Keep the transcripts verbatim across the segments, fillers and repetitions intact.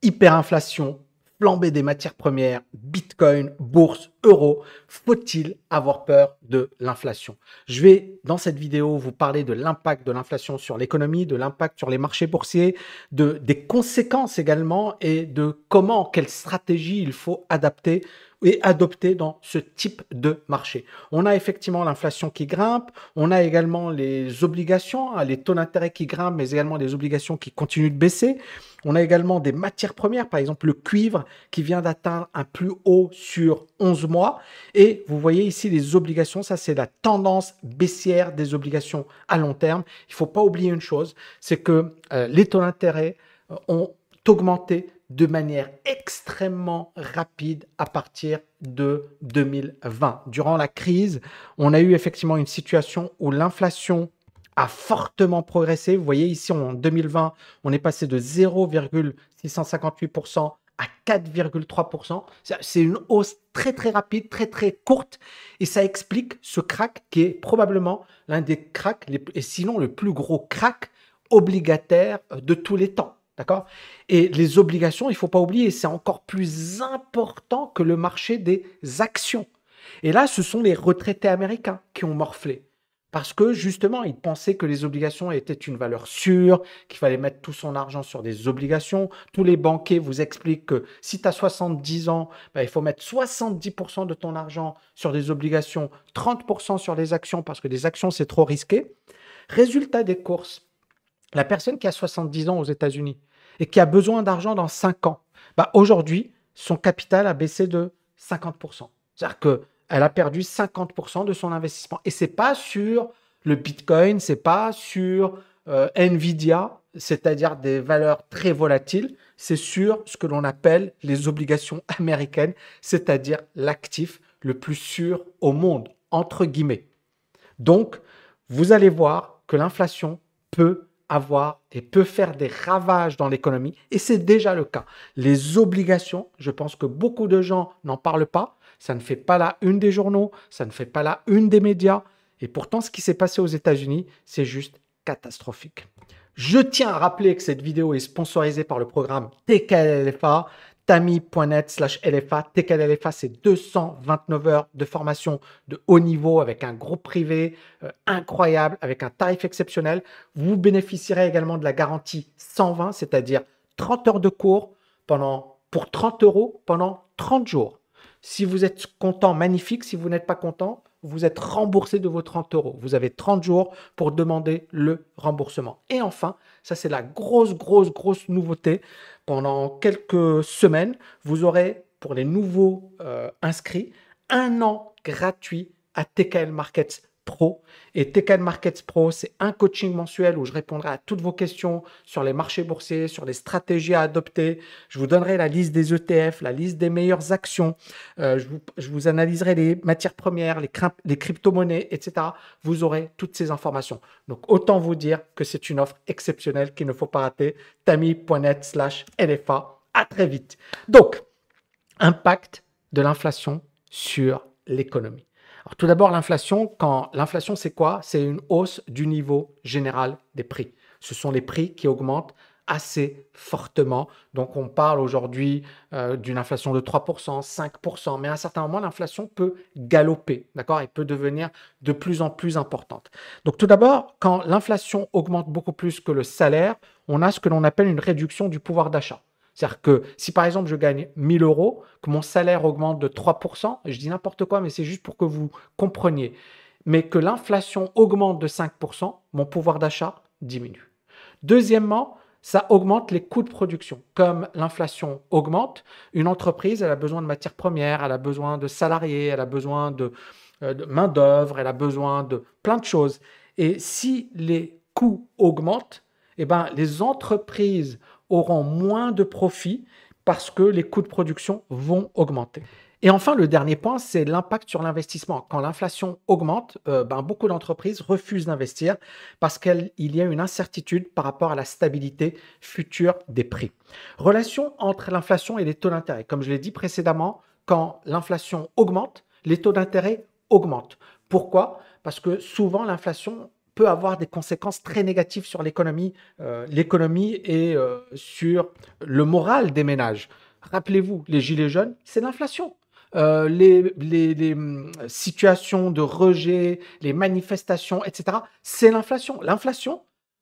Hyperinflation, flambée des matières premières, Bitcoin, bourse, euro. Faut-il avoir peur de l'inflation? Je vais, dans cette vidéo, vous parler de l'impact de l'inflation sur l'économie, de l'impact sur les marchés boursiers, de, des conséquences également et de comment, quelle stratégie il faut adapter et adopter dans ce type de marché. On a effectivement l'inflation qui grimpe, on a également les obligations, les taux d'intérêt qui grimpent, mais également les obligations qui continuent de baisser. On a également des matières premières, par exemple le cuivre qui vient d'atteindre un plus haut sur onze mois. Et vous voyez ici les obligations, ça c'est la tendance baissière des obligations à long terme. Il ne faut pas oublier une chose, c'est que euh, les taux d'intérêt euh, ont augmenté de manière extrêmement rapide à partir de deux mille vingt. Durant la crise, on a eu effectivement une situation où l'inflation a fortement progressé. Vous voyez ici, en deux mille vingt, on est passé de zéro virgule six cent cinquante-huit pour cent à quatre virgule trois pour cent. C'est une hausse très très rapide, très très courte, et ça explique ce crack qui est probablement l'un des cracks, et sinon le plus gros crack obligataire de tous les temps. D'accord? Et les obligations, il ne faut pas oublier, c'est encore plus important que le marché des actions. Et là, ce sont les retraités américains qui ont morflé. Parce que justement, ils pensaient que les obligations étaient une valeur sûre, qu'il fallait mettre tout son argent sur des obligations. Tous les banquiers vous expliquent que si tu as soixante-dix ans, ben, il faut mettre soixante-dix pour cent de ton argent sur des obligations, trente pour cent sur des actions, parce que les actions, c'est trop risqué. Résultat des courses. La personne qui a soixante-dix ans aux États-Unis et qui a besoin d'argent dans cinq ans, bah aujourd'hui, son capital a baissé de cinquante pour cent. C'est-à-dire qu'elle a perdu cinquante pour cent de son investissement. Et ce n'est pas sur le Bitcoin, ce n'est pas sur euh, Nvidia, c'est-à-dire des valeurs très volatiles, c'est sur ce que l'on appelle les obligations américaines, c'est-à-dire l'actif le plus sûr au monde, entre guillemets. Donc, vous allez voir que l'inflation peut avoir et peut faire des ravages dans l'économie, et c'est déjà le cas. Les obligations, je pense que beaucoup de gens n'en parlent pas, ça ne fait pas la une des journaux, ça ne fait pas la une des médias, et pourtant ce qui s'est passé aux États-Unis, c'est juste catastrophique. Je tiens à rappeler que cette vidéo est sponsorisée par le programme T K L F A, tami point net slash L F A. T K L F A, c'est deux cent vingt-neuf heures de formation de haut niveau avec un groupe privé euh, incroyable, avec un tarif exceptionnel. Vous bénéficierez également de la garantie cent vingt, c'est-à-dire trente heures de cours pendant, pour trente euros pendant trente jours. Si vous êtes content, magnifique. Si vous n'êtes pas content, vous êtes remboursé de vos trente euros. Vous avez trente jours pour demander le remboursement. Et enfin, ça c'est la grosse, grosse, grosse nouveauté. Pendant quelques semaines, vous aurez pour les nouveaux euh, inscrits un an gratuit à T K L Markets Pro. Et T K L Markets Pro, c'est un coaching mensuel où je répondrai à toutes vos questions sur les marchés boursiers, sur les stratégies à adopter. Je vous donnerai la liste des E T F, la liste des meilleures actions. Euh, je, vous, je vous analyserai les matières premières, les, les crypto-monnaies, et cetera. Vous aurez toutes ces informations. Donc, autant vous dire que c'est une offre exceptionnelle qu'il ne faut pas rater. tami point net slash L F A. À très vite. Donc, impact de l'inflation sur l'économie. Alors, tout d'abord, l'inflation, quand l'inflation, c'est quoi? C'est une hausse du niveau général des prix. Ce sont les prix qui augmentent assez fortement. Donc, on parle aujourd'hui euh, d'une inflation de trois pour cent, cinq pour cent, mais à un certain moment, l'inflation peut galoper, d'accord? Elle peut devenir de plus en plus importante. Donc, tout d'abord, quand l'inflation augmente beaucoup plus que le salaire, on a ce que l'on appelle une réduction du pouvoir d'achat. C'est-à-dire que si par exemple je gagne mille euros, que mon salaire augmente de trois pour cent, je dis n'importe quoi, mais c'est juste pour que vous compreniez, mais que l'inflation augmente de cinq pour cent, mon pouvoir d'achat diminue. Deuxièmement, ça augmente les coûts de production. Comme l'inflation augmente, une entreprise, elle a besoin de matières premières, elle a besoin de salariés, elle a besoin de, euh, de main-d'œuvre, elle a besoin de plein de choses. Et si les coûts augmentent, eh ben, les entreprises auront moins de profits parce que les coûts de production vont augmenter. Et enfin, le dernier point, c'est l'impact sur l'investissement. Quand l'inflation augmente, euh, ben, beaucoup d'entreprises refusent d'investir parce qu'il y a une incertitude par rapport à la stabilité future des prix. Relation entre l'inflation et les taux d'intérêt. Comme je l'ai dit précédemment, quand l'inflation augmente, les taux d'intérêt augmentent. Pourquoi? Parce que souvent, l'inflation peut avoir des conséquences très négatives sur l'économie, euh, l'économie et euh, sur le moral des ménages. Rappelez-vous, les gilets jaunes, c'est l'inflation. Euh, les, les, les hum, situations de rejet, les manifestations, et cetera, c'est l'inflation. L'inflation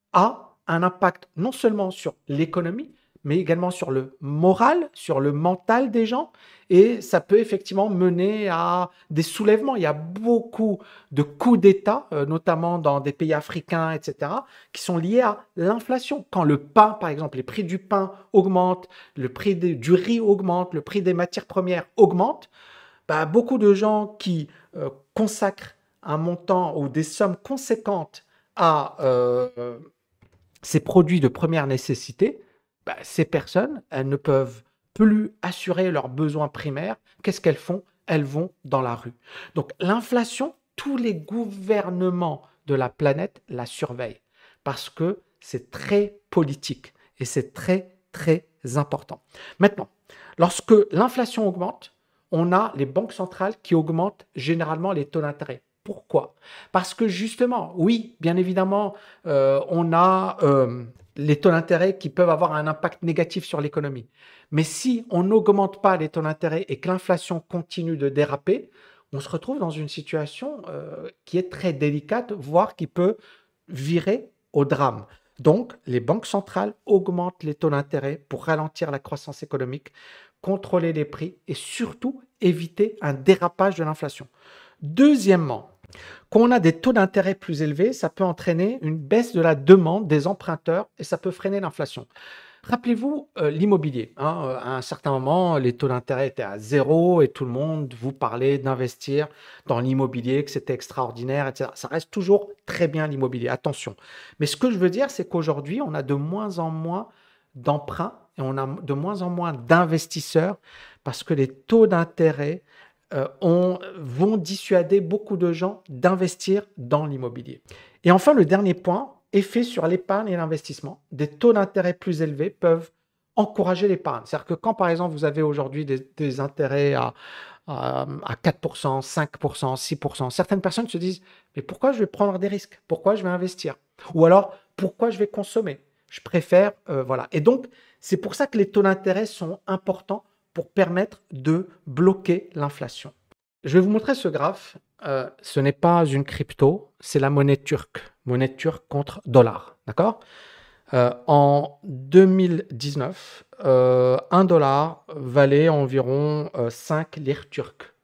a un impact non seulement sur l'économie, mais également sur le moral, sur le mental des gens. Et ça peut effectivement mener à des soulèvements. Il y a beaucoup de coups d'État, euh, notamment dans des pays africains, et cetera, qui sont liés à l'inflation. Quand le pain, par exemple, les prix du pain augmentent, le prix des- du riz augmente, le prix des matières premières augmente, bah, beaucoup de gens qui euh, consacrent un montant ou des sommes conséquentes à euh, ces produits de première nécessité, bah, ces personnes, elles ne peuvent plus assurer leurs besoins primaires. Qu'est-ce qu'elles font? Elles vont dans la rue. Donc l'inflation, tous les gouvernements de la planète la surveillent parce que c'est très politique et c'est très, très important. Maintenant, lorsque l'inflation augmente, on a les banques centrales qui augmentent généralement les taux d'intérêt. Pourquoi? Parce que justement, oui, bien évidemment, euh, on a euh, les taux d'intérêt qui peuvent avoir un impact négatif sur l'économie. Mais si on n'augmente pas les taux d'intérêt et que l'inflation continue de déraper, on se retrouve dans une situation euh, qui est très délicate, voire qui peut virer au drame. Donc, les banques centrales augmentent les taux d'intérêt pour ralentir la croissance économique, contrôler les prix et surtout éviter un dérapage de l'inflation. Deuxièmement, quand on a des taux d'intérêt plus élevés, ça peut entraîner une baisse de la demande des emprunteurs et ça peut freiner l'inflation. Rappelez-vous euh, l'immobilier, hein, euh, à un certain moment, les taux d'intérêt étaient à zéro et tout le monde vous parlait d'investir dans l'immobilier, que c'était extraordinaire, et cetera. Ça reste toujours très bien l'immobilier, attention. Mais ce que je veux dire, c'est qu'aujourd'hui, on a de moins en moins d'emprunts et on a de moins en moins d'investisseurs parce que les taux d'intérêt euh, on- vont dissuader beaucoup de gens d'investir dans l'immobilier. Et enfin, le dernier point, effet sur l'épargne et l'investissement. Des taux d'intérêt plus élevés peuvent encourager l'épargne. C'est-à-dire que quand, par exemple, vous avez aujourd'hui des, des intérêts à, à, à quatre pour cent, cinq pour cent, six pour cent, certaines personnes se disent, mais pourquoi je vais prendre des risques? Pourquoi je vais investir? Ou alors, pourquoi je vais consommer? Je préfère, euh, voilà. Et donc, c'est pour ça que les taux d'intérêt sont importants pour permettre de bloquer l'inflation. Je vais vous montrer ce graphe. Euh, ce n'est pas une crypto, c'est la monnaie turque. Monnaie turque contre dollar. D'accord? Euh, en deux mille dix-neuf, euh, un dollar valait environ euh, cinq lires turques.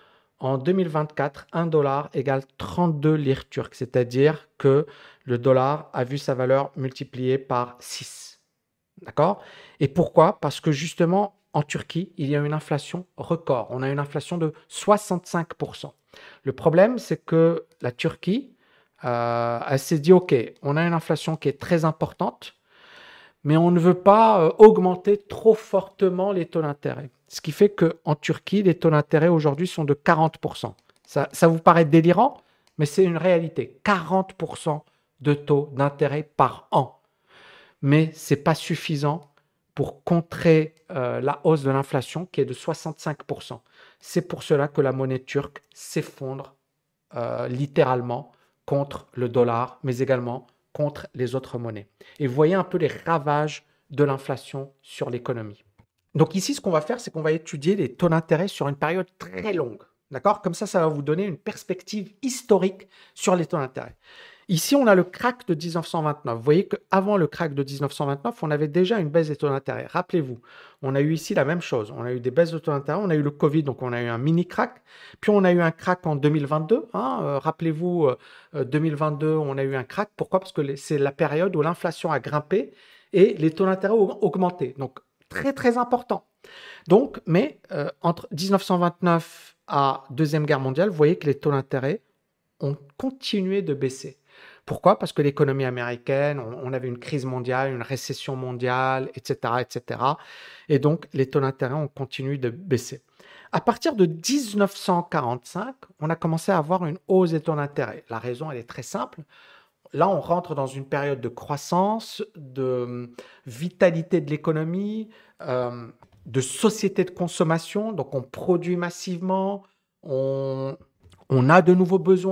En deux mille vingt-quatre, un dollar égale trente-deux lires turques, c'est-à-dire que le dollar a vu sa valeur multipliée par six. D'accord? Et pourquoi? Parce que justement, en Turquie, il y a une inflation record. On a une inflation de soixante-cinq pour cent. Le problème, c'est que la Turquie, euh, elle s'est dit, OK, on a une inflation qui est très importante, mais on ne veut pas euh, augmenter trop fortement les taux d'intérêt. Ce qui fait qu'en Turquie, les taux d'intérêt aujourd'hui sont de quarante pour cent. Ça, ça vous paraît délirant, mais c'est une réalité. quarante pour cent de taux d'intérêt par an. Mais ce n'est pas suffisant pour contrer euh, la hausse de l'inflation qui est de soixante-cinq pour cent. C'est pour cela que la monnaie turque s'effondre euh, littéralement contre le dollar, mais également contre les autres monnaies. Et vous voyez un peu les ravages de l'inflation sur l'économie. Donc ici, ce qu'on va faire, c'est qu'on va étudier les taux d'intérêt sur une période très longue. D'accord? Comme ça, ça va vous donner une perspective historique sur les taux d'intérêt. Ici, on a le crack de mille neuf cent vingt-neuf. Vous voyez qu'avant le crack de mille neuf cent vingt-neuf, on avait déjà une baisse des taux d'intérêt. Rappelez-vous, on a eu ici la même chose. On a eu des baisses de taux d'intérêt, on a eu le Covid, donc on a eu un mini crack. Puis on a eu un crack en deux mille vingt-deux. Hein. Euh, rappelez-vous, euh, deux mille vingt-deux, on a eu un crack. Pourquoi? Parce que c'est la période où l'inflation a grimpé et les taux d'intérêt ont augmenté. Donc, très, très important. Donc, mais euh, entre mille neuf cent vingt-neuf à Deuxième Guerre mondiale, vous voyez que les taux d'intérêt ont continué de baisser. Pourquoi? Parce que l'économie américaine, on, on avait une crise mondiale, une récession mondiale, et cetera, et cetera. Et donc, les taux d'intérêt ont continué de baisser. À partir de mille neuf cent quarante-cinq, on a commencé à avoir une hausse des taux d'intérêt. La raison, elle est très simple. Là, on rentre dans une période de croissance, de vitalité de l'économie, euh, de société de consommation. Donc, on produit massivement, on, on a de nouveaux besoins,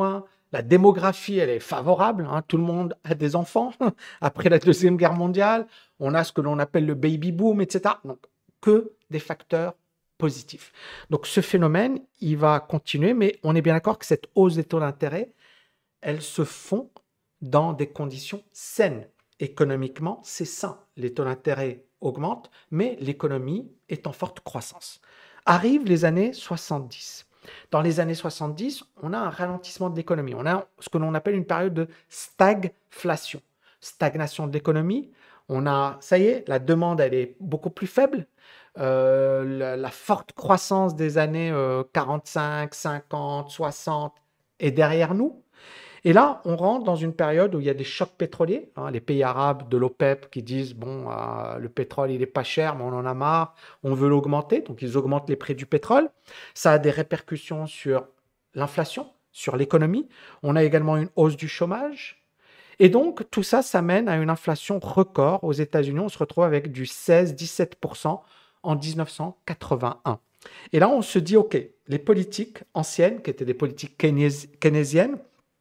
La démographie, elle est favorable, hein, tout le monde a des enfants. Après la Deuxième Guerre mondiale, on a ce que l'on appelle le baby boom, et cetera. Donc, que des facteurs positifs. Donc, ce phénomène, il va continuer, mais on est bien d'accord que cette hausse des taux d'intérêt, elles se font dans des conditions saines. Économiquement, c'est sain. Les taux d'intérêt augmentent, mais l'économie est en forte croissance. Arrivent les années soixante-dix. Dans les années soixante-dix, on a un ralentissement de l'économie. On a ce que l'on appelle une période de stagflation. Stagnation de l'économie. On a, ça y est, la demande, elle est beaucoup plus faible. Euh, la, la forte croissance des années euh, quarante-cinq, cinquante, soixante est derrière nous. Et là, on rentre dans une période où il y a des chocs pétroliers, hein, les pays arabes de l'OPEP qui disent, bon, euh, le pétrole, il n'est pas cher, mais on en a marre, on veut l'augmenter, donc ils augmentent les prix du pétrole. Ça a des répercussions sur l'inflation, sur l'économie. On a également une hausse du chômage. Et donc, tout ça, ça mène à une inflation record. Aux États-Unis, on se retrouve avec du seize à dix-sept pour cent en mille neuf cent quatre-vingt-un. Et là, on se dit, OK, les politiques anciennes, qui étaient des politiques keynésiennes,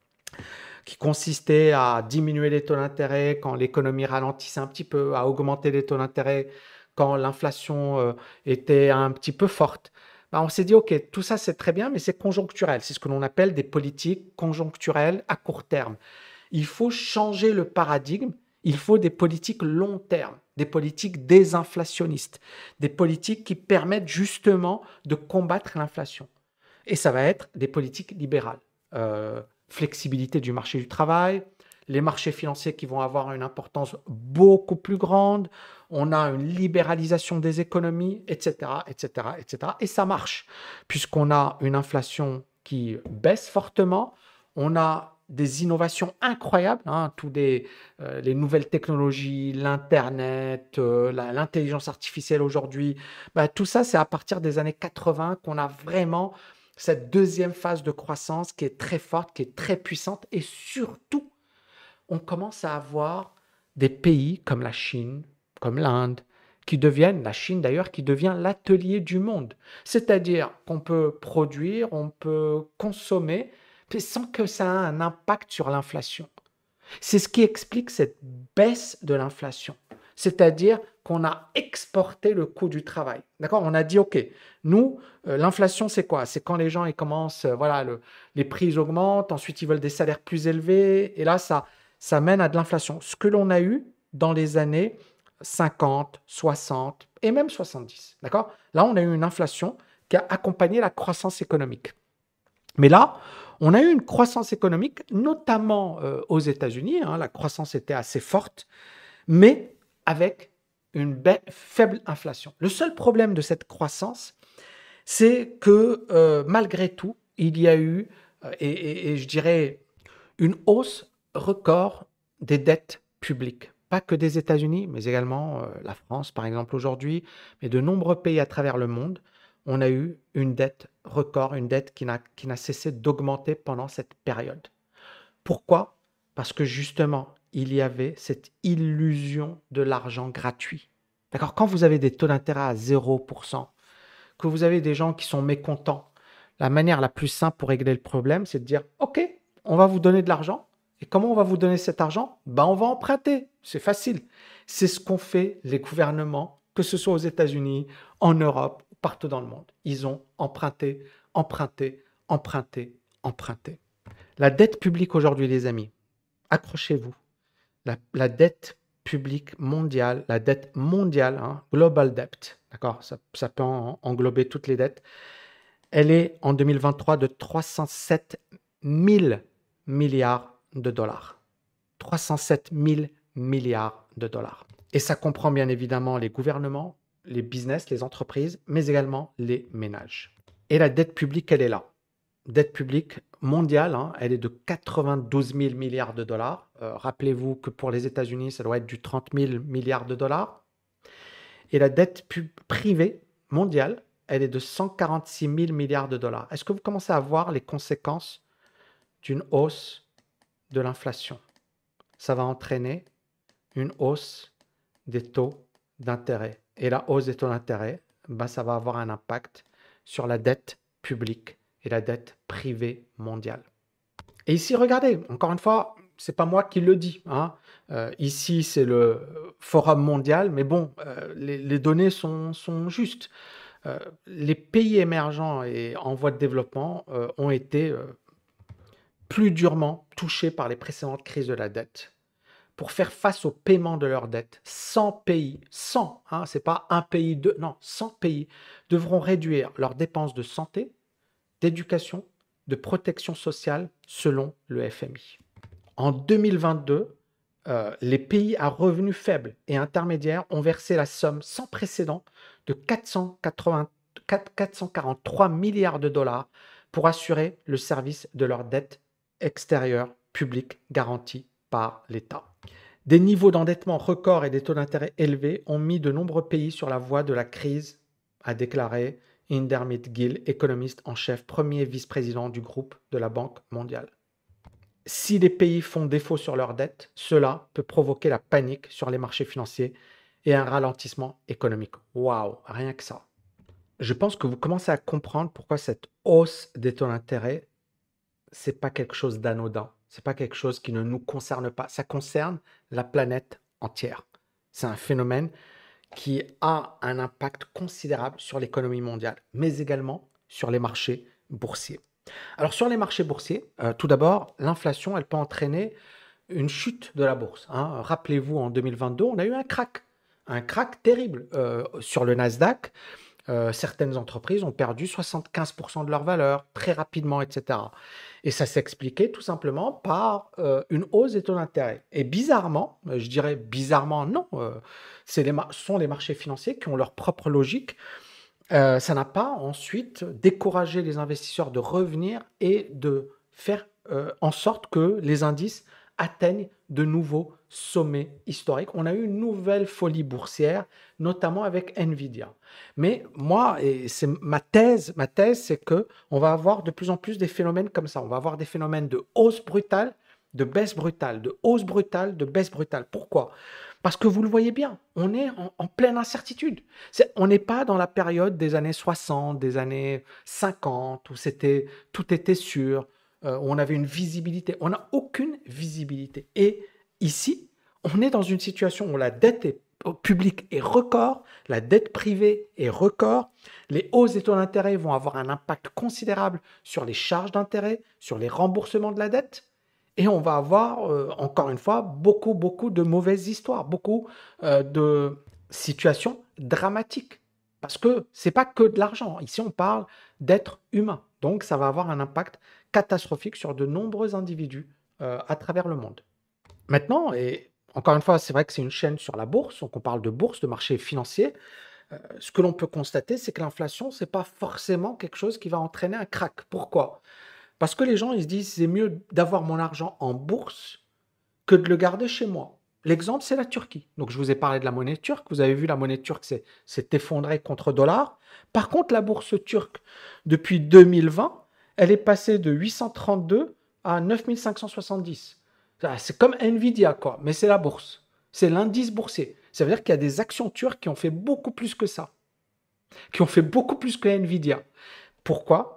qui consistait à diminuer les taux d'intérêt quand l'économie ralentissait un petit peu, à augmenter les taux d'intérêt quand l'inflation euh, était un petit peu forte. Ben, on s'est dit, OK, tout ça c'est très bien, mais c'est conjoncturel. C'est ce que l'on appelle des politiques conjoncturelles à court terme. Il faut changer le paradigme. Il faut des politiques long terme, des politiques désinflationnistes, des politiques qui permettent justement de combattre l'inflation. Et ça va être des politiques libérales. Euh, flexibilité du marché du travail, les marchés financiers qui vont avoir une importance beaucoup plus grande, on a une libéralisation des économies, et cetera, et cetera, et cetera. Et ça marche, puisqu'on a une inflation qui baisse fortement, on a des innovations incroyables, hein, tous les, euh, les nouvelles technologies, l'Internet, euh, la- l'intelligence artificielle aujourd'hui, bah, tout ça, c'est à partir des années quatre-vingts qu'on a vraiment cette deuxième phase de croissance qui est très forte, qui est très puissante. Et surtout, on commence à avoir des pays comme la Chine, comme l'Inde, qui deviennent, la Chine d'ailleurs, qui devient l'atelier du monde. C'est-à-dire qu'on peut produire, on peut consommer, mais sans que ça ait un impact sur l'inflation. C'est ce qui explique cette baisse de l'inflation. C'est-à-dire qu'on a exporté le coût du travail. D'accord? On a dit, OK, nous, euh, l'inflation, c'est quoi? C'est quand les gens ils commencent, euh, voilà, le- les prix augmentent, ensuite ils veulent des salaires plus élevés, et là, ça, ça mène à de l'inflation. Ce que l'on a eu dans les années cinquante, soixante et même soixante-dix. D'accord? Là, on a eu une inflation qui a accompagné la croissance économique. Mais là, on a eu une croissance économique, notamment euh, aux États-Unis. Hein, la croissance était assez forte, mais avec une ba- faible inflation. Le seul problème de cette croissance, c'est que euh, malgré tout, il y a eu, euh, et, et- et je dirais, une hausse record des dettes publiques. Pas que des États-Unis, mais également euh, la France, par exemple, aujourd'hui, mais de nombreux pays à travers le monde, on a eu une dette record, une dette qui n'a qui n'a cessé d'augmenter pendant cette période. Pourquoi? Parce que justement, il y avait cette illusion de l'argent gratuit. D'accord? Quand vous avez des taux d'intérêt à zéro pour cent, que vous avez des gens qui sont mécontents, la manière la plus simple pour régler le problème, c'est de dire, OK, on va vous donner de l'argent. Et comment on va vous donner cet argent? Ben, on va emprunter. C'est facile. C'est ce qu'ont fait les gouvernements, que ce soit aux États-Unis, en Europe, partout dans le monde. Ils ont emprunté, emprunté, emprunté, emprunté. La dette publique aujourd'hui, les amis, accrochez-vous. La, la dette publique mondiale, la dette mondiale, hein, global debt, d'accord, ça, ça peut en- englober toutes les dettes, elle est en deux mille vingt-trois de trois cent sept mille milliards de dollars. trois cent sept mille milliards de dollars. Et ça comprend bien évidemment les gouvernements, les business, les entreprises, mais également les ménages. Et la dette publique, elle est là. Dette publique mondiale, hein, elle est de quatre-vingt-douze mille milliards de dollars. Euh, rappelez-vous que pour les États-Unis, ça doit être du trente mille milliards de dollars. Et la dette pub- privée mondiale, elle est de cent quarante-six mille milliards de dollars. Est-ce que vous commencez à voir les conséquences d'une hausse de l'inflation? Ça va entraîner une hausse des taux d'intérêt. Et la hausse des taux d'intérêt, ben, ça va avoir un impact sur la dette publique et la dette privée mondiale. Et ici, regardez, encore une fois, c'est pas moi qui le dis, hein. Euh, ici, c'est le Forum mondial, mais bon, euh, les, les données sont, sont justes. Euh, les pays émergents et en voie de développement euh, ont été euh, plus durement touchés par les précédentes crises de la dette. Pour faire face au paiement de leurs dettes, cent pays, cent, hein, c'est pas un pays, deux, non, cent pays devront réduire leurs dépenses de santé, d'éducation, de protection sociale selon le F M I. En deux mille vingt-deux, euh, les pays à revenus faibles et intermédiaires ont versé la somme sans précédent de quatre cent quarante-trois milliards de dollars pour assurer le service de leurs dettes extérieures publiques garanties par l'État. Des niveaux d'endettement records et des taux d'intérêt élevés ont mis de nombreux pays sur la voie de la crise, a déclaré Indermit Gill, économiste en chef, premier vice-président du groupe de la Banque mondiale. Si les pays font défaut sur leurs dettes, cela peut provoquer la panique sur les marchés financiers et un ralentissement économique. Waouh, rien que ça. Je pense que vous commencez à comprendre pourquoi cette hausse des taux d'intérêt, c'est pas quelque chose d'anodin. C'est pas quelque chose qui ne nous concerne pas. Ça concerne la planète entière. C'est un phénomène qui a un impact considérable sur l'économie mondiale, mais également sur les marchés boursiers. Alors sur les marchés boursiers, euh, tout d'abord, l'inflation, elle peut entraîner une chute de la bourse, hein. Rappelez-vous, en deux mille vingt-deux, on a eu un crack, un crack terrible euh, sur le Nasdaq. Euh, certaines entreprises ont perdu soixante-quinze pour cent de leur valeur très rapidement, et cetera. Et ça s'expliquait tout simplement par euh, une hausse des taux d'intérêt. Et bizarrement, euh, je dirais bizarrement non, euh, c'est les ce sont les marchés financiers qui ont leur propre logique. Euh, ça n'a pas ensuite découragé les investisseurs de revenir et de faire euh, en sorte que les indices atteignent de nouveaux sommets historiques. On a eu une nouvelle folie boursière, notamment avec Nvidia. Mais moi, et c'est ma thèse, ma thèse, c'est que on va avoir de plus en plus des phénomènes comme ça. On va avoir des phénomènes de hausse brutale, de baisse brutale, de hausse brutale, de baisse brutale. Pourquoi ? Parce que vous le voyez bien, on est en, en pleine incertitude. C'est, on n'est pas dans la période des années soixante, des années cinquante, où c'était, tout était sûr, euh, où on avait une visibilité. On n'a aucune visibilité. Et ici, on est dans une situation où la dette est, publique est record, la dette privée est record, les hausses des taux d'intérêt vont avoir un impact considérable sur les charges d'intérêt, sur les remboursements de la dette. Et on va avoir, euh, encore une fois, beaucoup, beaucoup de mauvaises histoires, beaucoup euh, de situations dramatiques. Parce que ce n'est pas que de l'argent. Ici, on parle d'êtres humains. Donc, ça va avoir un impact catastrophique sur de nombreux individus euh, à travers le monde. Maintenant, et encore une fois, c'est vrai que c'est une chaîne sur la bourse, donc on parle de bourse, de marché financier. Euh, ce que l'on peut constater, c'est que l'inflation, ce n'est pas forcément quelque chose qui va entraîner un crack. Pourquoi ? Parce que les gens, ils se disent, c'est mieux d'avoir mon argent en bourse que de le garder chez moi. L'exemple, c'est la Turquie. Donc, je vous ai parlé de la monnaie turque. Vous avez vu, la monnaie turque s'est, s'est effondrée contre dollar. Par contre, la bourse turque, depuis deux mille vingt, elle est passée de huit cent trente-deux à neuf mille cinq cent soixante-dix. C'est comme Nvidia, quoi. Mais c'est la bourse. C'est l'indice boursier. Ça veut dire qu'il y a des actions turques qui ont fait beaucoup plus que ça. Qui ont fait beaucoup plus que Nvidia. Pourquoi ?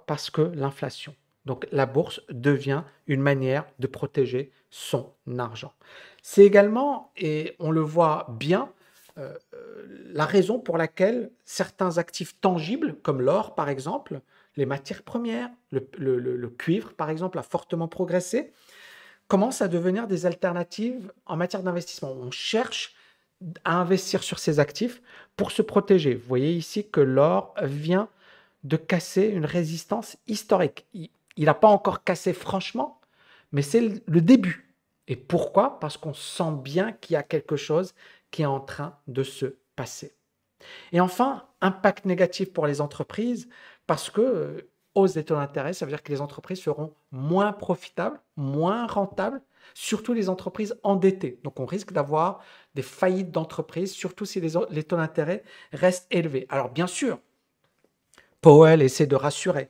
Parce que l'inflation. Donc la bourse devient une manière de protéger son argent. C'est également, et on le voit bien, euh, la raison pour laquelle certains actifs tangibles, comme l'or par exemple, les matières premières, le, le, le, le cuivre par exemple, a fortement progressé, commencent à devenir des alternatives en matière d'investissement. On cherche à investir sur ces actifs pour se protéger. Vous voyez ici que l'or vient de casser une résistance historique. Il n'a pas encore cassé franchement, mais c'est le début. Et pourquoi ? Parce qu'on sent bien qu'il y a quelque chose qui est en train de se passer. Et enfin, impact négatif pour les entreprises, parce que euh, hausse des taux d'intérêt, ça veut dire que les entreprises seront moins profitables, moins rentables, surtout les entreprises endettées. Donc on risque d'avoir des faillites d'entreprises, surtout si les, les taux d'intérêt restent élevés. Alors bien sûr, Powell essaie de rassurer.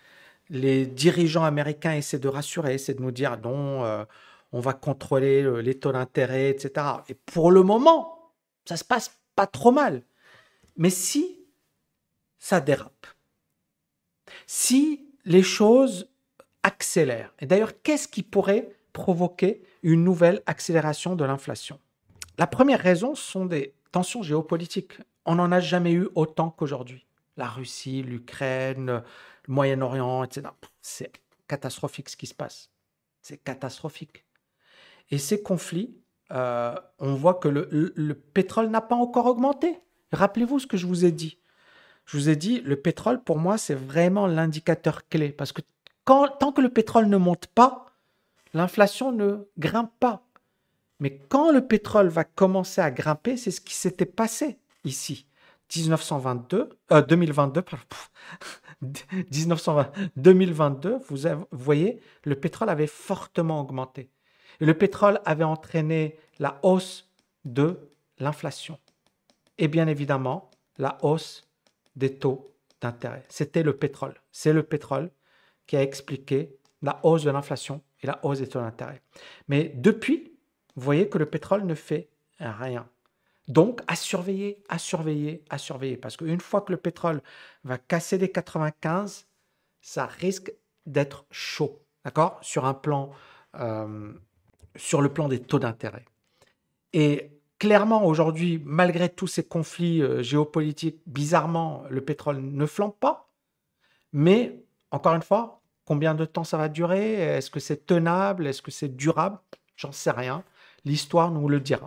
Les dirigeants américains essaient de rassurer, essaient de nous dire non, euh, on va contrôler le, les taux d'intérêt, et cetera. Et pour le moment, ça se passe pas trop mal. Mais si ça dérape, si les choses accélère. Et d'ailleurs, qu'est-ce qui pourrait provoquer une nouvelle accélération de l'inflation? La première raison sont des tensions géopolitiques. On n'en a jamais eu autant qu'aujourd'hui. La Russie, l'Ukraine, le Moyen-Orient, et cetera. C'est catastrophique ce qui se passe. C'est catastrophique. Et ces conflits, euh, on voit que le, le, le pétrole n'a pas encore augmenté. Rappelez-vous ce que je vous ai dit. Je vous ai dit, le pétrole, pour moi, c'est vraiment l'indicateur clé. Parce que quand, tant que le pétrole ne monte pas, l'inflation ne grimpe pas. Mais quand le pétrole va commencer à grimper, c'est ce qui s'était passé ici. mille neuf cent vingt-deux, euh, deux mille vingt-deux, pardon, mille neuf cent vingt, deux mille vingt-deux, vous, avez, vous voyez, le pétrole avait fortement augmenté. Et le pétrole avait entraîné la hausse de l'inflation. Et bien évidemment, la hausse des taux d'intérêt. C'était le pétrole. C'est le pétrole qui a expliqué la hausse de l'inflation et la hausse des taux d'intérêt. Mais depuis, vous voyez que le pétrole ne fait rien. Donc, à surveiller, à surveiller, à surveiller. Parce qu'une fois que le pétrole va casser les quatre-vingt-quinze, ça risque d'être chaud. D'accord? Sur un plan, euh, sur le plan des taux d'intérêt. Et clairement, aujourd'hui, malgré tous ces conflits euh, géopolitiques, bizarrement, le pétrole ne flambe pas. Mais, encore une fois, combien de temps ça va durer? Est-ce que c'est tenable? Est-ce que c'est durable? J'en sais rien. L'histoire nous le dira.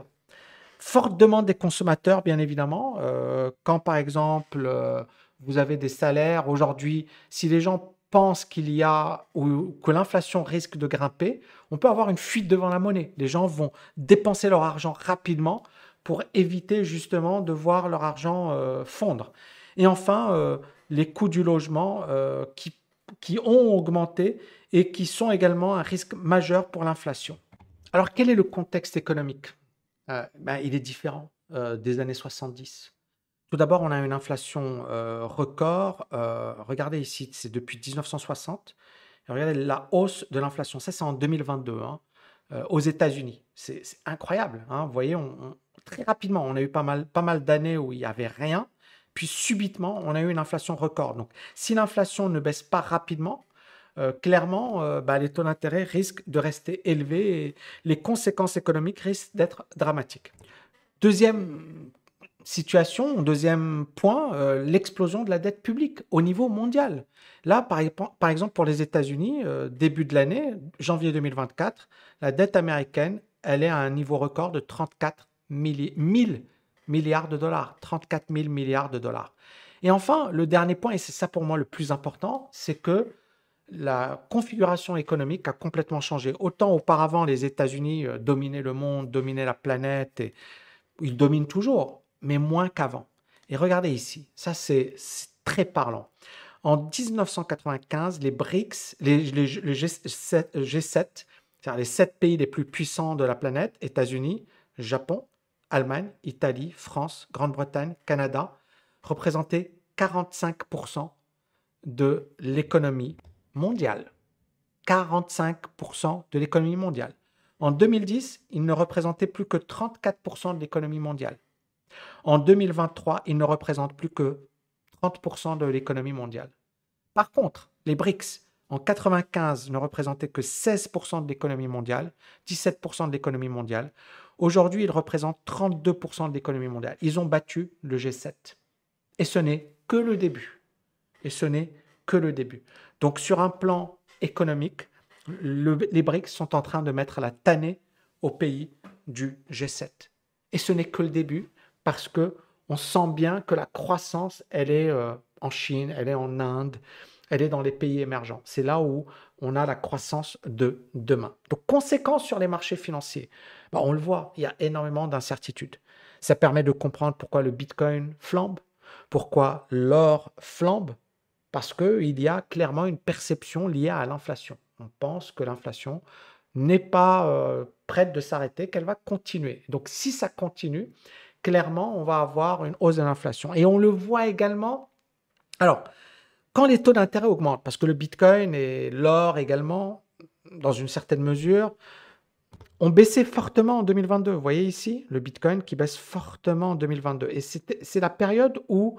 Forte demande des consommateurs, bien évidemment. Euh, quand, par exemple, euh, vous avez des salaires, aujourd'hui, si les gens pensent qu'il y a ou que l'inflation risque de grimper, on peut avoir une fuite devant la monnaie. Les gens vont dépenser leur argent rapidement pour éviter justement de voir leur argent euh, fondre. Et enfin, euh, les coûts du logement euh, qui, qui ont augmenté et qui sont également un risque majeur pour l'inflation. Alors, quel est le contexte économique? Euh, ben, il est différent euh, des années soixante-dix. Tout d'abord, on a une inflation euh, record. Euh, regardez ici, c'est depuis mille neuf cent soixante. Et regardez la hausse de l'inflation. Ça, c'est en deux mille vingt-deux, hein, euh, aux États-Unis. C'est c'est incroyable, hein. Vous voyez, on, on- très rapidement, on a eu pas mal, pas mal d'années où il n'y avait rien. Puis subitement, on a eu une inflation record. Donc, si l'inflation ne baisse pas rapidement, euh, clairement, euh, bah, les taux d'intérêt risquent de rester élevés et les conséquences économiques risquent d'être dramatiques. Deuxième situation, deuxième point, euh, l'explosion de la dette publique au niveau mondial. Là, par, epa- par exemple, pour les États-Unis, euh, début de l'année, janvier deux mille vingt-quatre, la dette américaine, elle est à un niveau record de trente-quatre mille milliards de dollars. trente-quatre mille milliards de dollars. Et enfin, le dernier point, et c'est ça pour moi le plus important, c'est que la configuration économique a complètement changé. Autant auparavant, les États-Unis euh, dominaient le monde, dominaient la planète, et ils dominent toujours, mais moins qu'avant. Et regardez ici, ça c'est c'est très parlant. En mille neuf cent quatre-vingt-quinze, les BRICS, les, les- le G sept, G sept, c'est-à-dire les sept pays les plus puissants de la planète, États-Unis, Japon, Allemagne, Italie, France, Grande-Bretagne, Canada, représentaient quarante-cinq pour cent de l'économie mondiale. quarante-cinq pour cent de l'économie mondiale. En deux mille dix, ils ne représentaient plus que trente-quatre pour cent de l'économie mondiale. En deux mille vingt-trois, ils ne représentent plus que trente pour cent de l'économie mondiale. Par contre, les BRICS, en quatre-vingt-quinze, ne représentaient que seize pour cent de l'économie mondiale, dix-sept pour cent de l'économie mondiale. Aujourd'hui, ils représentent trente-deux pour cent de l'économie mondiale. Ils ont battu le G sept. Et ce n'est que le début. Et ce n'est que le début. Donc, sur un plan économique, le- les BRICS sont en train de mettre la tannée aux pays du G sept. Et ce n'est que le début parce que on sent bien que la croissance, elle est euh, en Chine, elle est en Inde, elle est dans les pays émergents. C'est là où on a la croissance de demain. Donc, conséquence sur les marchés financiers. Bah, on le voit, il y a énormément d'incertitudes. Ça permet de comprendre pourquoi le Bitcoin flambe, pourquoi l'or flambe, parce qu'il y a clairement une perception liée à l'inflation. On pense que l'inflation n'est pas euh, prête de s'arrêter, qu'elle va continuer. Donc si ça continue, clairement, on va avoir une hausse de l'inflation. Et on le voit également. Alors, quand les taux d'intérêt augmentent, parce que le Bitcoin et l'or également, dans une certaine mesure, ont baissé fortement en deux mille vingt-deux. Vous voyez ici le Bitcoin qui baisse fortement en deux mille vingt-deux. Et c'est c'est la période où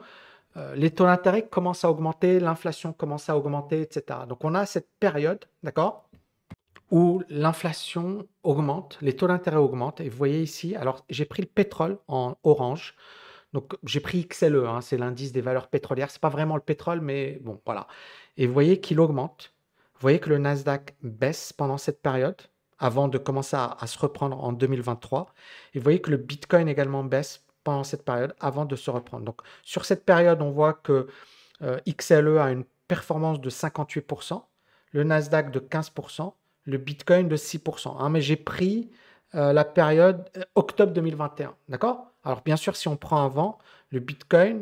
euh, les taux d'intérêt commencent à augmenter, l'inflation commence à augmenter, et cetera. Donc on a cette période, d'accord, où l'inflation augmente, les taux d'intérêt augmentent. Et vous voyez ici, alors j'ai pris le pétrole en orange. Donc j'ai pris X L E, hein, c'est l'indice des valeurs pétrolières. C'est pas vraiment le pétrole, mais bon, voilà. Et vous voyez qu'il augmente. Vous voyez que le Nasdaq baisse pendant cette période, avant de commencer à, à se reprendre en deux mille vingt-trois. Et vous voyez que le Bitcoin également baisse pendant cette période, avant de se reprendre. Donc sur cette période, on voit que euh, X L E a une performance de cinquante-huit pour cent, le Nasdaq de quinze pour cent, le Bitcoin de six pour cent. Hein, mais j'ai pris euh, la période euh, octobre deux mille vingt et un. D'accord? Alors, bien sûr, si on prend avant, le Bitcoin,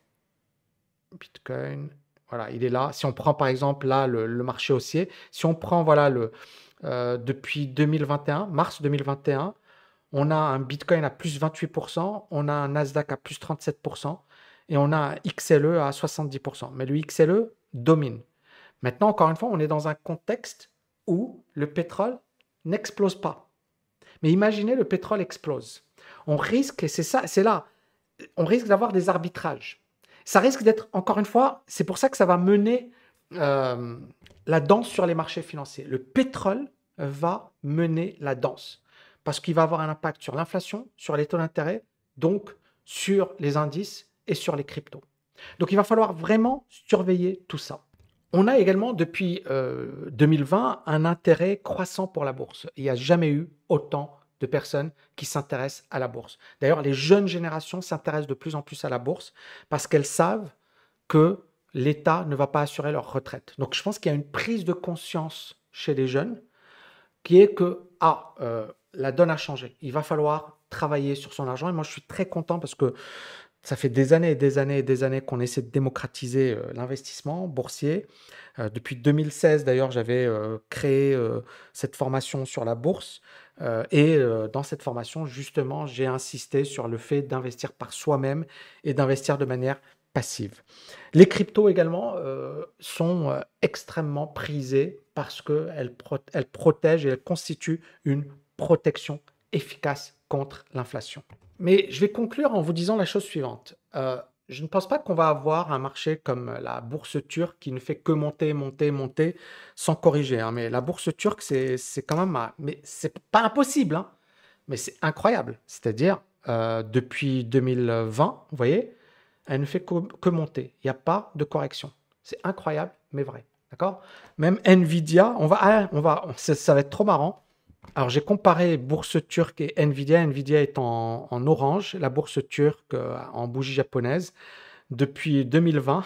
Bitcoin, voilà, il est là. Si on prend par exemple là le, le marché haussier, si on prend voilà le euh, depuis deux mille vingt et un, mars deux mille vingt et un, on a un Bitcoin à plus vingt-huit pour cent, on a un Nasdaq à plus trente-sept pour cent et on a un X L E à soixante-dix pour cent. Mais le X L E domine. Maintenant, encore une fois, on est dans un contexte où le pétrole n'explose pas. Mais imaginez, le pétrole explose. On risque, et c'est ça, c'est là, on risque d'avoir des arbitrages. Ça risque d'être, encore une fois, c'est pour ça que ça va mener euh, la danse sur les marchés financiers. Le pétrole va mener la danse parce qu'il va avoir un impact sur l'inflation, sur les taux d'intérêt, donc sur les indices et sur les cryptos. Donc il va falloir vraiment surveiller tout ça. On a également depuis euh, deux mille vingt un intérêt croissant pour la bourse. Il n'y a jamais eu autant de personnes qui s'intéressent à la bourse. D'ailleurs, les jeunes générations s'intéressent de plus en plus à la bourse parce qu'elles savent que l'État ne va pas assurer leur retraite. Donc je pense qu'il y a une prise de conscience chez les jeunes qui est que ah, euh, la donne a changé. Il va falloir travailler sur son argent. Et moi, je suis très content parce que ça fait des années et des années et des années qu'on essaie de démocratiser euh, l'investissement boursier. Euh, depuis deux mille seize, d'ailleurs, j'avais euh, créé euh, cette formation sur la bourse. Euh, et euh, dans cette formation, justement, j'ai insisté sur le fait d'investir par soi-même et d'investir de manière passive. Les cryptos également euh, sont euh, extrêmement prisées parce qu'elles pro elles protègent et elles constituent une protection efficace contre l'inflation. Mais je vais conclure en vous disant la chose suivante. Euh, je ne pense pas qu'on va avoir un marché comme la bourse turque qui ne fait que monter, monter, monter sans corriger. Hein. Mais la bourse turque, c'est c'est quand même... un- Mais c'est pas impossible, hein. Mais c'est incroyable. C'est-à-dire, euh, depuis deux mille vingt, vous voyez, elle ne fait que, que monter. Il n'y a pas de correction. C'est incroyable, mais vrai. D'accord? Même Nvidia, on va, ah, on va, ça, ça va être trop marrant. Alors, j'ai comparé bourse turque et Nvidia. Nvidia est en, en orange, la bourse turque euh, en bougie japonaise depuis deux mille vingt.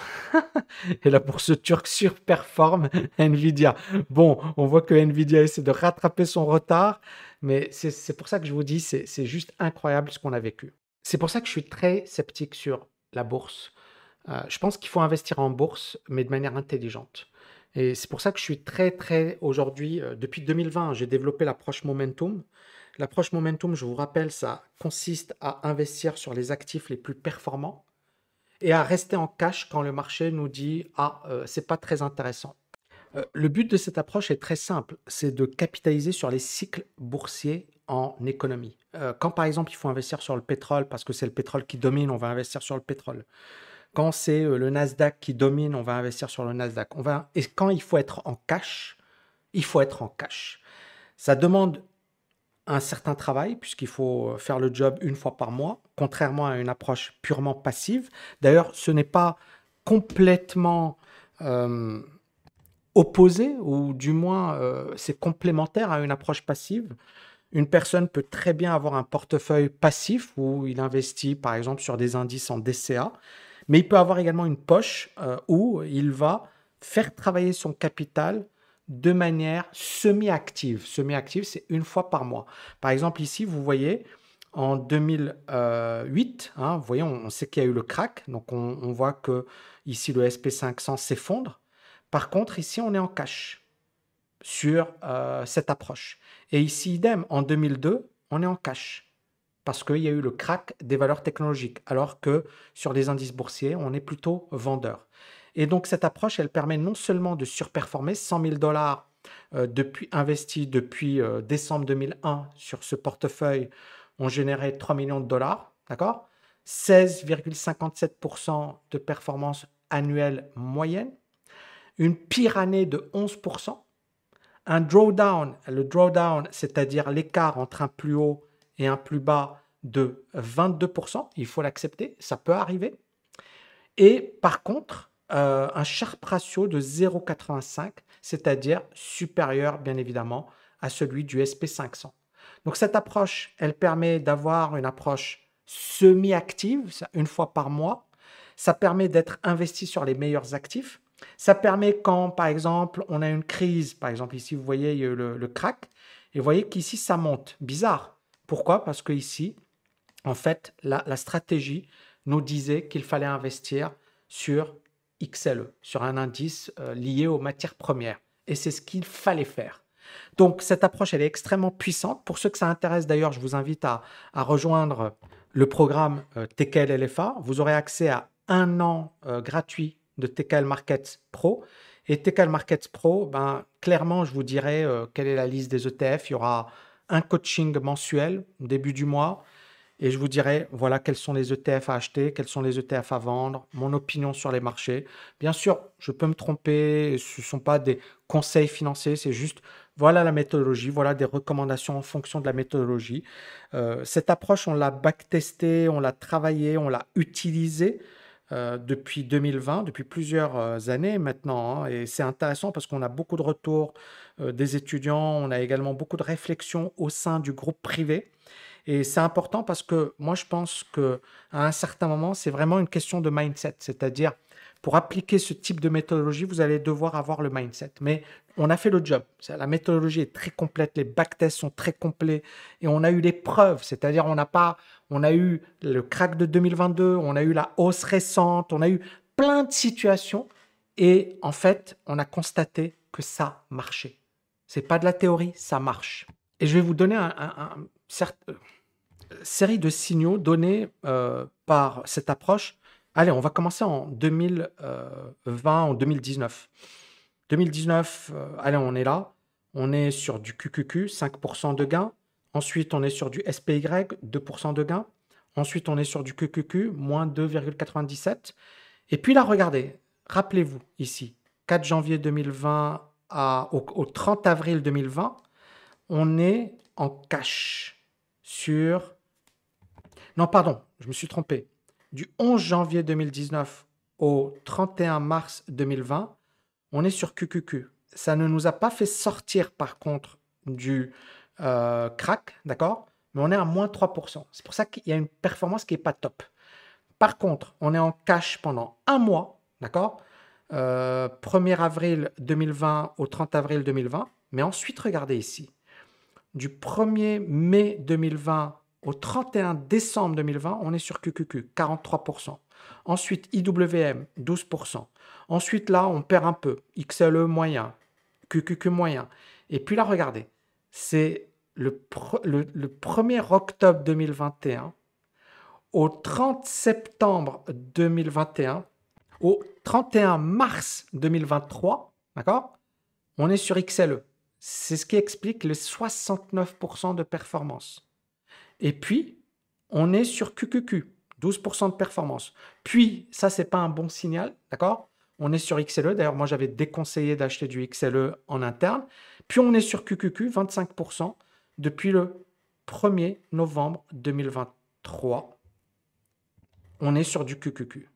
Et la bourse turque surperforme Nvidia. Bon, on voit que Nvidia essaie de rattraper son retard, mais c'est c'est pour ça que je vous dis, c'est c'est juste incroyable ce qu'on a vécu. C'est pour ça que je suis très sceptique sur la bourse. Euh, je pense qu'il faut investir en bourse, mais de manière intelligente. Et c'est pour ça que je suis très, très aujourd'hui, euh, depuis deux mille vingt, j'ai développé l'approche Momentum. L'approche Momentum, je vous rappelle, ça consiste à investir sur les actifs les plus performants et à rester en cash quand le marché nous dit ah, euh, c'est pas très intéressant. Euh, le but de cette approche est très simple, c'est de capitaliser sur les cycles boursiers en économie. Euh, quand par exemple il faut investir sur le pétrole parce que c'est le pétrole qui domine, on va investir sur le pétrole. Quand c'est euh, le Nasdaq qui domine, on va investir sur le Nasdaq. On va... Et quand il faut être en cash, il faut être en cash. Ça demande un certain travail puisqu'il faut faire le job une fois par mois, contrairement à une approche purement passive. D'ailleurs, ce n'est pas complètement euh, opposé, ou du moins euh, c'est complémentaire à une approche passive. Une personne peut très bien avoir un portefeuille passif où il investit par exemple sur des indices en D C A, mais il peut avoir également une poche euh, où il va faire travailler son capital de manière semi-active. Semi-active, c'est une fois par mois. Par exemple, ici, vous voyez, en deux mille huit, hein, vous voyez, on, on sait qu'il y a eu le crack, donc on, on voit que ici le S P cinq cents s'effondre. Par contre, ici, on est en cash sur euh, cette approche. Et ici, idem, en deux mille deux, on est en cash parce qu'il y a eu le crack des valeurs technologiques, alors que sur les indices boursiers, on est plutôt vendeur. Et donc, cette approche, elle permet non seulement de surperformer cent mille dollars euh, depuis, investis depuis euh, décembre deux mille un sur ce portefeuille, on générait trois millions de dollars, d'accord? seize virgule cinquante-sept pour cent de performance annuelle moyenne, une pire année de onze pour cent, un drawdown, le drawdown, c'est-à-dire l'écart entre un plus haut et un plus bas de vingt-deux pour cent, il faut l'accepter, ça peut arriver. Et par contre, euh, un Sharpe ratio de zéro virgule quatre-vingt-cinq, c'est-à-dire supérieur, bien évidemment, à celui du S P cinq cents. Donc cette approche, elle permet d'avoir une approche semi-active, une fois par mois. Ça permet d'être investi sur les meilleurs actifs. Ça permet quand, par exemple, on a une crise, par exemple ici, vous voyez, il y a eu le, le crack, et vous voyez qu'ici, ça monte. Bizarre. Pourquoi? Parce que ici, en fait, la, la stratégie nous disait qu'il fallait investir sur X L E, sur un indice euh, lié aux matières premières. Et c'est ce qu'il fallait faire. Donc, cette approche, elle est extrêmement puissante. Pour ceux que ça intéresse, d'ailleurs, je vous invite à, à rejoindre le programme euh, T K L L F A. Vous aurez accès à un an euh, gratuit de T K L Markets Pro. Et T K L Markets Pro, ben, clairement, je vous dirai euh, quelle est la liste des E T F. Il y aura un coaching mensuel au début du mois. Et je vous dirai, voilà, quels sont les E T F à acheter, quels sont les E T F à vendre, mon opinion sur les marchés. Bien sûr, je peux me tromper, ce ne sont pas des conseils financiers, c'est juste, voilà la méthodologie, voilà des recommandations en fonction de la méthodologie. Euh, cette approche, on l'a backtestée, on l'a travaillée, on l'a utilisée euh, depuis deux mille vingt, depuis plusieurs euh, années maintenant. Hein, et c'est intéressant parce qu'on a beaucoup de retours euh, des étudiants, on a également beaucoup de réflexions au sein du groupe privé. Et c'est important parce que moi, je pense qu'à un certain moment, c'est vraiment une question de mindset. C'est-à-dire, pour appliquer ce type de méthodologie, vous allez devoir avoir le mindset. Mais on a fait le job. La méthodologie est très complète, les backtests sont très complets et on a eu les preuves. C'est-à-dire, on n'a pas, on a eu le crack de deux mille vingt-deux, on a eu la hausse récente, on a eu plein de situations et en fait, on a constaté que ça marchait. C'est pas de la théorie, ça marche. Et je vais vous donner un, un, un certes, euh, série de signaux donnés euh, par cette approche. Allez, on va commencer en deux mille vingt, en deux mille dix-neuf. deux mille dix-neuf, euh, allez, on est là. On est sur du Q Q Q, cinq pour cent de gain. Ensuite, on est sur du S P Y, deux pour cent de gain. Ensuite, on est sur du Q Q Q, moins deux virgule quatre-vingt-dix-sept. Et puis là, regardez, rappelez-vous ici, quatre janvier deux mille vingt à, au, au trente avril deux mille vingt, on est en cash sur... Non, pardon, je me suis trompé. Du onze janvier deux mille dix-neuf au trente et un mars deux mille vingt, on est sur Q Q Q. Ça ne nous a pas fait sortir, par contre, du euh, crack, d'accord? Mais on est à moins trois pour cent. C'est pour ça qu'il y a une performance qui n'est pas top. Par contre, on est en cash pendant un mois, d'accord? euh, premier avril deux mille vingt au trente avril deux mille vingt. Mais ensuite, regardez ici. Du premier mai deux mille vingt au trente et un décembre deux mille vingt, on est sur Q Q Q, quarante-trois pour cent. Ensuite, I W M, douze pour cent. Ensuite, là, on perd un peu. X L E moyen, Q Q Q moyen. Et puis là, regardez, c'est le, le, le premier octobre deux mille vingt et un au trente septembre deux mille vingt et un, au trente et un mars deux mille vingt-trois, d'accord? On est sur X L E. C'est ce qui explique les soixante-neuf pour cent de performance. Et puis, on est sur Q Q Q, douze pour cent de performance. Puis, ça, ce n'est pas un bon signal, d'accord? On est sur X L E. D'ailleurs, moi, j'avais déconseillé d'acheter du X L E en interne. Puis, on est sur Q Q Q, vingt-cinq pour cent, depuis le premier novembre deux mille vingt-trois. On est sur du Q Q Q.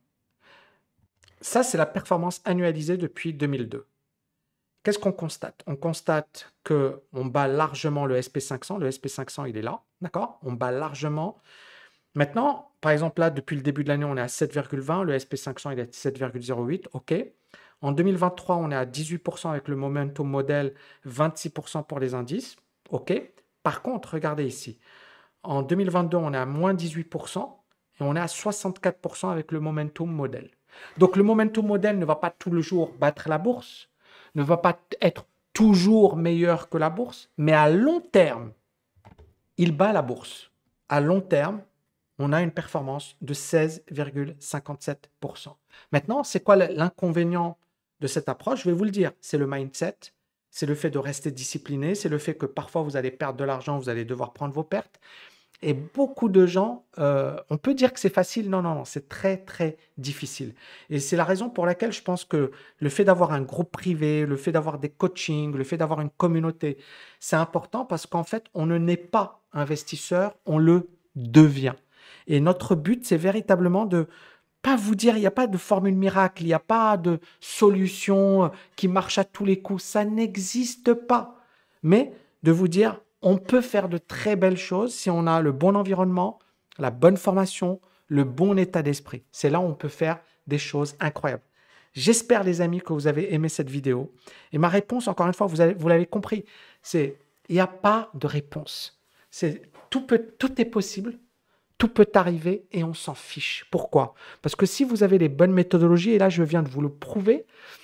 Ça, c'est la performance annualisée depuis deux mille deux. Qu'est-ce qu'on constate? On constate qu'on bat largement le S P cinq cents. Le S P cinq cents, il est là, d'accord? On bat largement. Maintenant, par exemple, là, depuis le début de l'année, on est à sept virgule vingt. Le S P cinq cents, il est à sept virgule zéro huit. OK. En deux mille vingt-trois, on est à dix-huit pour cent avec le Momentum Model, vingt-six pour cent pour les indices. OK. Par contre, regardez ici. En deux mille vingt-deux, on est à moins dix-huit pour cent et on est à soixante-quatre pour cent avec le Momentum Model. Donc, le Momentum Model ne va pas tout le jour battre la bourse, ne va pas être toujours meilleur que la bourse, mais à long terme, il bat la bourse. À long terme, on a une performance de seize virgule cinquante-sept pour cent. Maintenant, c'est quoi l'inconvénient de cette approche? Je vais vous le dire, c'est le mindset, c'est le fait de rester discipliné, c'est le fait que parfois vous allez perdre de l'argent, vous allez devoir prendre vos pertes. Et beaucoup de gens, euh, on peut dire que c'est facile. Non, non, non, c'est très, très difficile. Et c'est la raison pour laquelle je pense que le fait d'avoir un groupe privé, le fait d'avoir des coachings, le fait d'avoir une communauté, c'est important parce qu'en fait, on ne naît pas investisseur, on le devient. Et notre but, c'est véritablement de pas vous dire, il n'y a pas de formule miracle, il n'y a pas de solution euh, qui marche à tous les coups. Ça n'existe pas. Mais de vous dire, on peut faire de très belles choses si on a le bon environnement, la bonne formation, le bon état d'esprit. C'est là où on peut faire des choses incroyables. J'espère, les amis, que vous avez aimé cette vidéo. Et ma réponse, encore une fois, vous, avez- vous l'avez compris, c'est il n'y a pas de réponse. C'est tout peut, tout est possible. Tout peut arriver et on s'en fiche. Pourquoi? Parce que si vous avez les bonnes méthodologies, et là je viens de vous le prouver,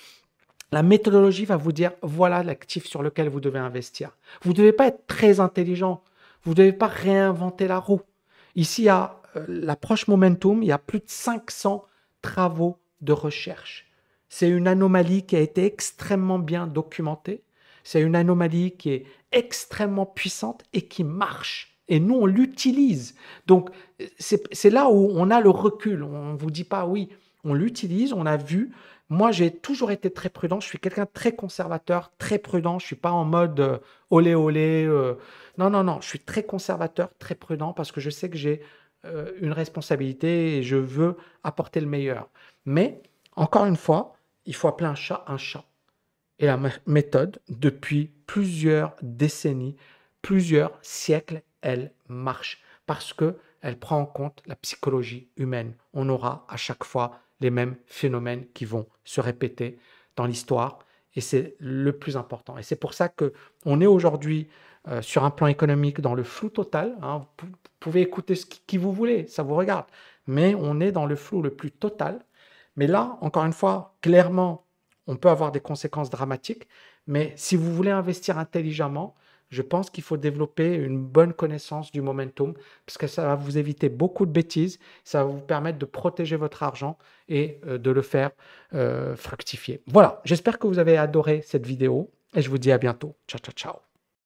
la méthodologie va vous dire voilà l'actif sur lequel vous devez investir. Vous ne devez pas être très intelligent. Vous ne devez pas réinventer la roue. Ici, à euh, l'approche Momentum, il y a plus de cinq cents travaux de recherche. C'est une anomalie qui a été extrêmement bien documentée. C'est une anomalie qui est extrêmement puissante et qui marche. Et nous, on l'utilise. Donc, c'est là où on a le recul. On ne vous dit pas oui, on l'utilise, on a vu. Moi, j'ai toujours été très prudent. Je suis quelqu'un de très conservateur, très prudent. Je ne suis pas en mode euh, olé olé. euh. Non, non, non. Je suis très conservateur, très prudent parce que je sais que j'ai euh, une responsabilité et je veux apporter le meilleur. Mais, encore une fois, il faut appeler un chat un chat. Et la méthode, depuis plusieurs décennies, plusieurs siècles, elle marche parce qu'elle prend en compte la psychologie humaine. On aura à chaque fois les mêmes phénomènes qui vont se répéter dans l'histoire et c'est le plus important. Et c'est pour ça qu'on est aujourd'hui euh, sur un plan économique dans le flou total. Hein. Vous pouvez écouter ce qui, qui vous voulez, ça vous regarde. Mais on est dans le flou le plus total. Mais là, encore une fois, clairement, on peut avoir des conséquences dramatiques, mais si vous voulez investir intelligemment, je pense qu'il faut développer une bonne connaissance du momentum parce que ça va vous éviter beaucoup de bêtises, ça va vous permettre de protéger votre argent et euh, de le faire euh, fructifier. Voilà, j'espère que vous avez adoré cette vidéo et je vous dis à bientôt. Ciao, ciao, ciao.